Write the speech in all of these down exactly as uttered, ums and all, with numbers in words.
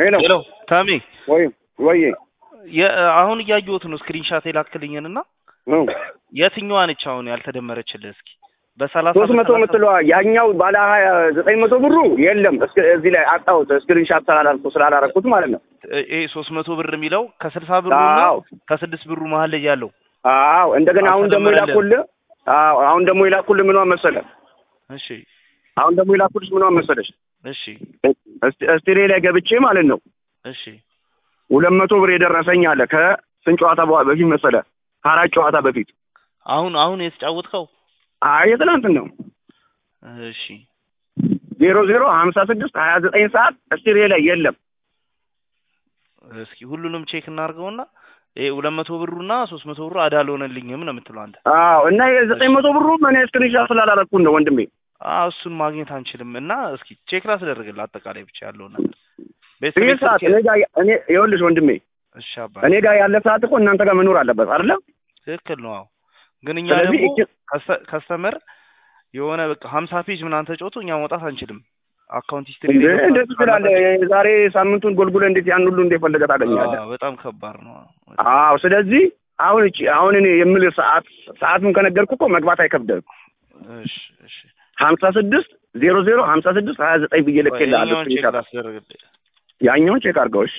ሄሎ ሄሎ ታሚ ወይ ወይ አሁን እያየሁት ነው ስክሪንሻት የላክልኝና ነው የትኛዋ ነች አሁን ያልተደመረችልህ? እስኪ በሰላሳ ሶስት መቶ የምትለዋ ያኛው ባለ ዘጠኝ መቶ ብሩ የለም። እዚህ ላይ አጣሁት ስክሪንሻት ስላላልኩ ስላላረኩት ማለት ነው። ይሄ ሶስት መቶ ብር የሚለው ከስልሳ ብሩና ከስድስት ብሩ መሀል ላይ ያለው። አዎ እንደገና አሁን ደግሞ ይላኩልህ። አዎ አሁን ደግሞ ይላኩልህ ምን መሰለህ? እሺ አሁን ደግሞ ይላኩልሽ ምን መሰለሽ? እሺ እስቲሬ ላይ ገብቼ ማለት ነው። እሺ ሁለት መቶ ብር የደረሰኝ አለ ከስንት ጨዋታ በፊት መሰለህ? ከአራት ጨዋታ በፊት። አሁን አሁን የተጫወትከው? አይ የትናንት ነው። እሺ ዜሮ ዜሮ ሀምሳ ስድስት ሀያ ዘጠኝ ሰዓት እስቲሬ ላይ የለም። እስኪ ሁሉንም ቼክ እናድርገውና ይሄ ሁለት መቶ ብሩና ሶስት መቶ ብሩ አዳልሆነልኝም ነው የምትለው አንተ? አዎ እና የዘጠኝ መቶ ብሩ ምን ስክሪንሻት ስላላረኩት ነው ወንድሜ። አዎ እሱን ማግኘት አንችልም እና እስኪ ቼክ ላስደርግልህ አጠቃላይ ብቻ ያለው ነገር። ይሄ ሰዓት እኔ ጋር እኔ ይኸውልሽ ወንድሜ እሺ አባ እኔ ጋር ያለ ሰዓት እኮ እናንተ ጋር መኖር አለበት አይደል? ትክክል ነው። አዎ ግን እኛ ደግሞ ከስተመር የሆነ በቃ ሀምሳ ፔጅ ምናምን ተጫውቶ እኛ መውጣት አንችልም። አካውንት ሂስትሪ ላይ እንዴት ይችላል? ዛሬ ሳምንቱን ጎልጉለ እንዴት ያን ሁሉ እንደፈለገ ታገኛለህ? አዎ በጣም ከባድ ነው። አዎ ስለዚህ አሁን እቺ አሁን እኔ የምልህ ሰዓት ሰዓቱን ከነገርኩ እኮ መግባት አይከብድም። እሺ እሺ ሀምሳ ስድስት ዜሮ ዜሮ ሀምሳ ስድስት ሀያ ዘጠኝ ብዬ ልኬልሃለሁ። ያኛውን ቼክ አድርገው እሺ።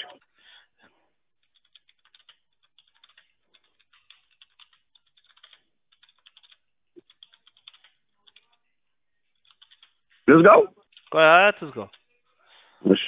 ልዝጋው? ቆይ አትዝጋው። እሺ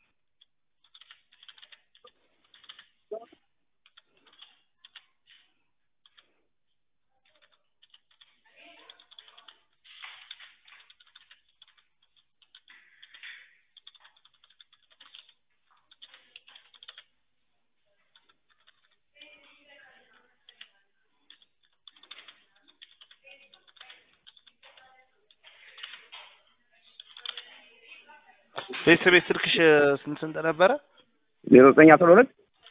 ቤተሰብ ስልክሽ ስንት ስንት ነበረ? ዜሮ ዘጠኝ አስራ ሁለት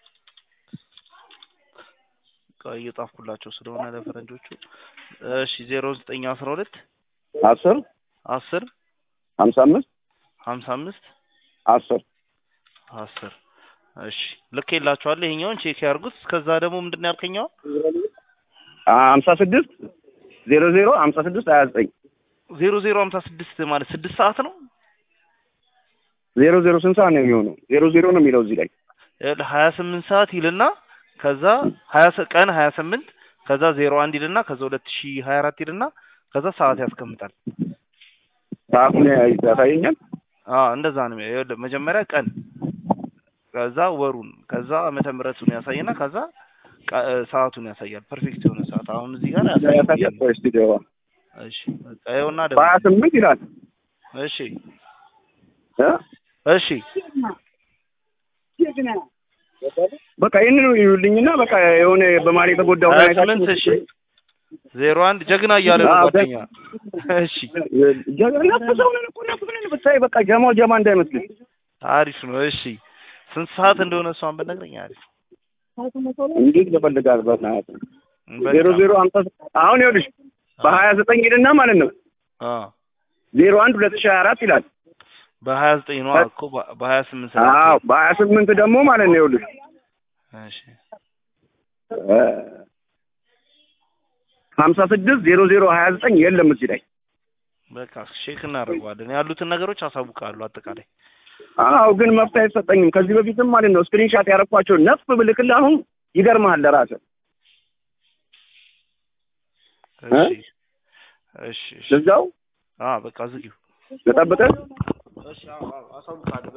ቆይ እየጻፍኩላቸው ስለሆነ ለፈረንጆቹ። እሺ ዜሮ ዘጠኝ አስራ ሁለት አስር አስር ሀምሳ አምስት ሀምሳ አምስት አስር አስር እሺ ልኬላችኋለሁ። ይሄኛውን ቼክ ያርጉት። ከዛ ደግሞ ምንድነው ያልከኛው? ሀምሳ ስድስት ዜሮ ዜሮ ሀምሳ ስድስት ሀያ ዘጠኝ ዜሮ ዜሮ ሀምሳ ስድስት ማለት ስድስት ሰዓት ነው። ዜሮ ዜሮ ስንት ሰዓት ነው የሚሆነው? ዜሮ ዜሮ ነው የሚለው እዚህ ላይ ሀያ ስምንት ሰዓት ይልና ከዛ ሀያ ቀን ሀያ ስምንት ከዛ ዜሮ አንድ ይልና ከዛ ሁለት ሺህ ሀያ አራት ይልና ከዛ ሰዓት ያስቀምጣል። ሰዓቱን ያሳየኛል። አዎ እንደዛ ነው። ይኸውልህ መጀመሪያ ቀን ከዛ ወሩን ከዛ ዓመተ ምህረቱን ያሳየና ከዛ ሰዓቱን ያሳያል። ፐርፌክት የሆነ ሰዓት አሁን እዚህ ጋር ያሳያል። እሺ በቃ ይኸውና ደግሞ ሀያ ስምንት ይላል። እሺ እሺ በቃ ይሄንን ነው ይሉኝና በቃ የሆነ በማሪ ተጎዳው ላይ ታይታችሁ እሺ ዜሮ አንድ ጀግና እያለ ነው ጓደኛ። እሺ ጀግና ተሰውነን እኮ ነው ብለን ብታይ በቃ ጀማው ጀማ እንዳይመስልህ። አሪፍ ነው። እሺ ስንት ሰዓት እንደሆነ እሷን በነግረኝ አሪፍ። እንዴት ለፈልጋል በእናትህ ዜሮ ዜሮ ሀምሳ አሁን ይኸውልሽ በሀያ ዘጠኝ ይልና ማለት ነው አ ዜሮ አንድ ሁለት ሺህ ሀያ አራት ይላል። በሀያ ዘጠኝ ነው እኮ በሀያ ስምንት ሰዓት። አዎ በሀያ ስምንት ደግሞ ማለት ነው ይኸውልሽ እሺ ሀምሳ ስድስት ዜሮ ዜሮ ሀያ ዘጠኝ የለም እዚህ ላይ። በቃ ቼክ እናደርገዋለን። ያሉትን ነገሮች አሳውቃለሁ አጠቃላይ። አዎ ግን መፍትሄ አይሰጠኝም። ከዚህ በፊትም ማለት ነው ስክሪንሻት ያረኳቸው ነፍ ብልክልህ አሁን ይገርምሃል ለራስህ። እሺ እሺ ልዝጋው? አዎ በቃ ዝጊው። ልጠብቅህ? እሺ አዎ አሳውቃለሁ።